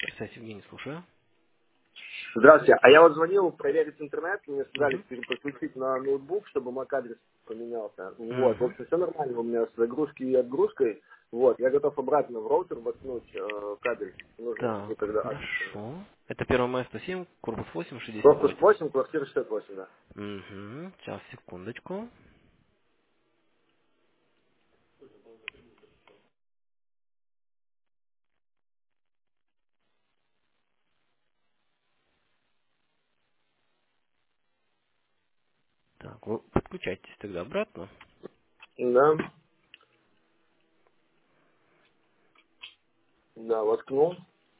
Представьте, Евгений, слушаю. Здравствуйте. А я вот звонил проверить интернет, мне сказали Угу. переподключить на ноутбук, чтобы MAC-адрес поменялся. Вот, в Угу. общем, все нормально у меня с загрузкой и отгрузкой. Вот, я готов обратно в роутер воткнуть кабель. Нужно Так, будет тогда адрес поменять. хорошо. Это 1 мая 107, корпус 8, Корпус 68. 8, квартира 68, да. Угу. Сейчас, секундочку. Так, вы подключайтесь тогда обратно. Да, да, воткнул.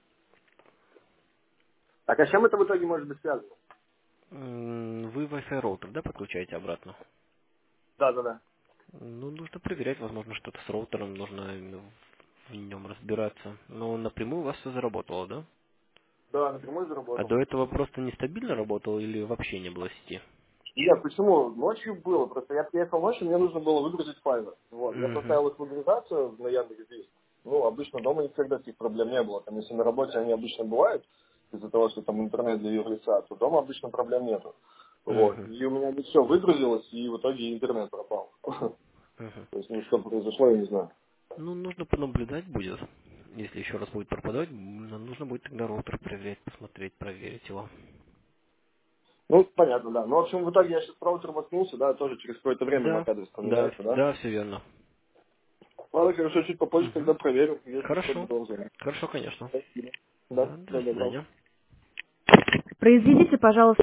Так, а с чем это в итоге может быть связано? Вы Wi-Fi роутер, да, подключаете обратно? Да, да, да. Ну, нужно проверять, возможно, что-то с роутером, нужно именно в нем разбираться. Но напрямую у вас все заработало, да? Да, напрямую А заработал. до этого просто нестабильно работал или вообще не было сети? Нет, почему? Ночью было. Просто я приехал ночью, мне нужно было выгрузить файлы. Вот. Я Угу. поставил их в выгрузацию на Яндекс.Диск. Ну, обычно дома никогда таких проблем не было. Там, если на работе они обычно бывают, из-за того, что там интернет для юрлица, то дома обычно проблем нету. Вот. Угу. И у меня не все выгрузилось, и в итоге интернет пропал. Угу. То есть, ну, что произошло, я не знаю. Ну, нужно понаблюдать будет. Если еще раз будет пропадать, нам нужно будет тогда роутер проверять, посмотреть, проверить его. Ну, понятно, да. Ну, в общем, в итоге я сейчас роутер воткнулся, да, тоже через какое-то время Да, MAC-адрес да, поменяется, да. да, все верно. Ладно, хорошо, чуть попозже тогда Угу. проверю, если что, Хорошо. буду вам звонить. Хорошо, конечно. Спасибо. Да, Да, до всего доброго. свидания. Произведите, пожалуйста,